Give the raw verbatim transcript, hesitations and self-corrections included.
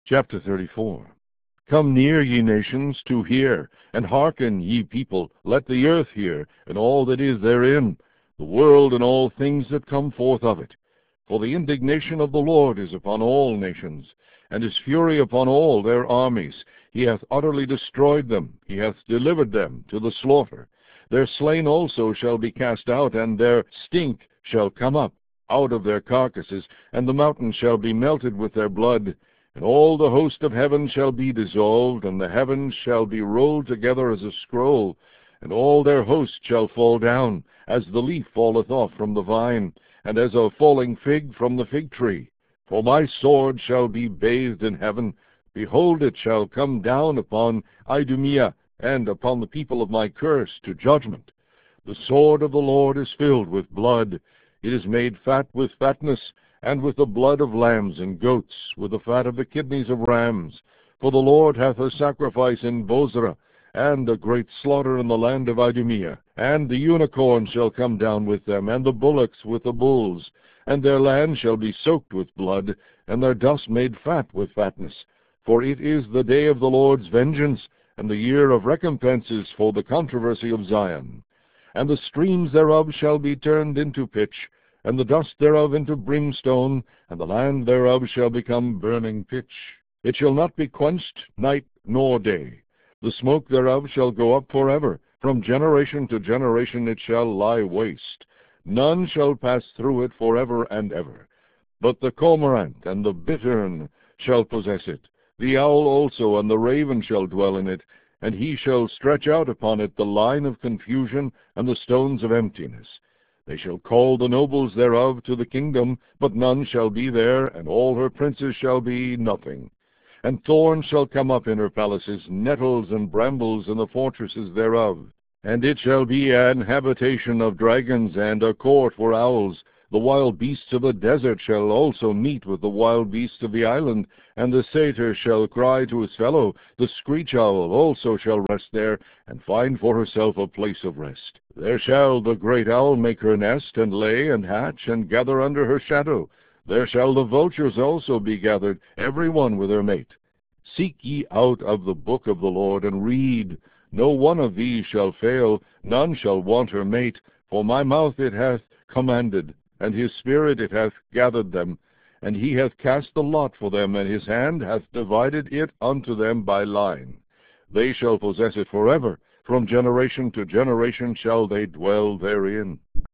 Chapter thirty-four. Come near, ye nations, to hear, and hearken, ye people. Let the earth hear, and all that is therein, the world and all things that come forth of it. For the indignation of the Lord is upon all nations, and his fury upon all their armies. He hath utterly destroyed them, he hath delivered them to the slaughter. Their slain also shall be cast out, and their stink shall come up out of their carcasses, and the mountains shall be melted with their blood. And all the host of heaven shall be dissolved, and the heavens shall be rolled together as a scroll, and all their host shall fall down, as the leaf falleth off from the vine, and as a falling fig from the fig tree. For my sword shall be bathed in heaven. Behold, it shall come down upon Idumea, and upon the people of my curse, to judgment. The sword of the Lord is filled with blood. It is made fat with fatness, and with the blood of lambs and goats, with the fat of the kidneys of rams. For the Lord hath a sacrifice in Bozrah, and a great slaughter in the land of Idumea. And the unicorn shall come down with them, and the bullocks with the bulls. And their land shall be soaked with blood, and their dust made fat with fatness. For it is the day of the Lord's vengeance, and the year of recompenses for the controversy of Zion. And the streams thereof shall be turned into pitch, and the dust thereof into brimstone, and the land thereof shall become burning pitch. It shall not be quenched night nor day. The smoke thereof shall go up forever. From generation to generation it shall lie waste. None shall pass through it forever and ever. But the cormorant and the bittern shall possess it. The owl also and the raven shall dwell in it, and he shall stretch out upon it the line of confusion and the stones of emptiness. They shall call the nobles thereof to the kingdom, but none shall be there, and all her princes shall be nothing. And thorns shall come up in her palaces, nettles and brambles in the fortresses thereof. And it shall be an habitation of dragons, and a court for owls. The wild beasts of the desert shall also meet with the wild beasts of the island, and the satyr shall cry to his fellow. The screech owl also shall rest there, and find for herself a place of rest. There shall the great owl make her nest, and lay, and hatch, and gather under her shadow. There shall the vultures also be gathered, every one with her mate. Seek ye out of the book of the Lord, and read. No one of these shall fail, none shall want her mate. For my mouth it hath commanded, and his spirit it hath gathered them. And he hath cast the lot for them, and his hand hath divided it unto them by line. They shall possess it forever. From generation to generation shall they dwell therein.